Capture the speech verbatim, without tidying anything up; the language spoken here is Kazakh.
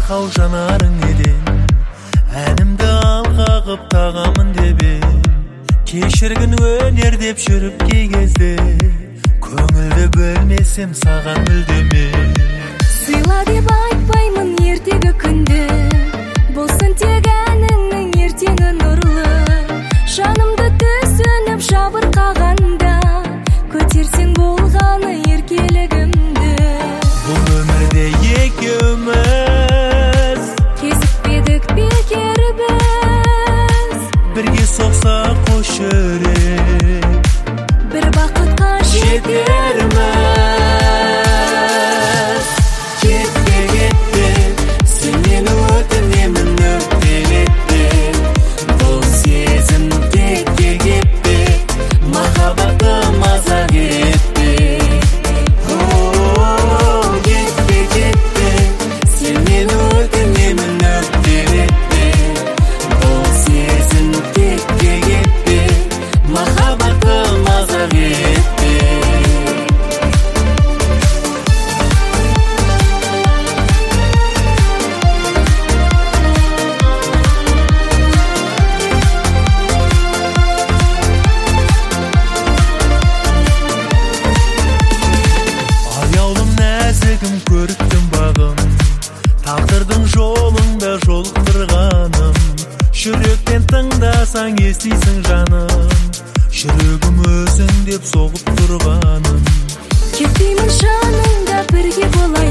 байқау жанарың еден, әнімді алға қып тағамын деп ем. Кешіргін өнер деп жүріп кей кезде, көңілді бөлмесем саған мүлдеме. Сыйла деп айтпаймын ертегі күнді, болсын тек әніңнің ертеңі нұрлы. Жанымды түсініп жабырқағанда, көтерсең болғаны еркелігімді. Бұл өмірде екеуміз кезікпедік бекер біз, бірге соқса қош жүрек, бір бақытқа жетерміз. Кетпе, кетпе, сен мені өтінемін, өкпелетпе. Бұл сезім текке кетпе, махаббатым мазақ етпе. О, кетпе, кетпе, сен мені өтінемін, өкпелетпе. Бұл сезім текке кетпе, махаббатым мазақ етпе. Аяулым нәзігім көріктім бағым, тағдырдың жолыңда жолықтырғаным. Жүректен тыңдасаң естисің жаным, жүрегім өзің деп соғып тұрғаным. Кетпеймін жаныңда бірге болам.